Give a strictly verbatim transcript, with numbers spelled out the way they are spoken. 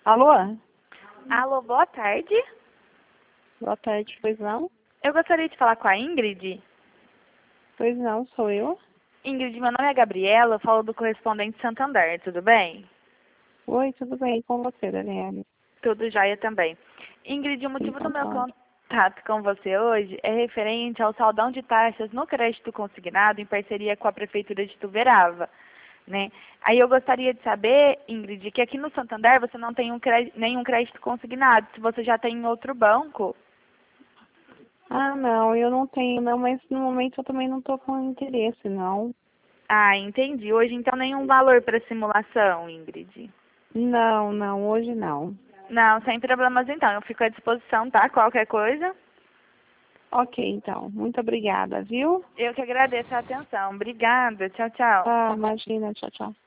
Alô? Alô, boa tarde. Boa tarde, pois não? Eu gostaria de falar com a Ingrid. Pois não, sou eu. Ingrid, meu nome é Gabriela, eu falo do Correspondente Santander, tudo bem? Oi, tudo bem com você, Daniela? Tudo jóia também. Ingrid, o motivo do Então meu tá. contato com você hoje é referente ao saldão de taxas no crédito consignado em parceria com a Prefeitura de Tuverava, né? Aí eu gostaria de saber, Ingrid, que aqui no Santander você não tem um crédito, nenhum crédito consignado, se você já tem em outro banco. Ah, não, eu não tenho, não, mas no momento eu também não tô com interesse, não. Ah, entendi. Hoje então nenhum valor para simulação, Ingrid. Não, não, hoje não. Não, sem problemas então. Eu fico à disposição, tá? Qualquer coisa. Ok, então. Muito obrigada, viu? Eu que agradeço a atenção. Obrigada. Tchau, tchau. Ah, imagina, tchau, tchau.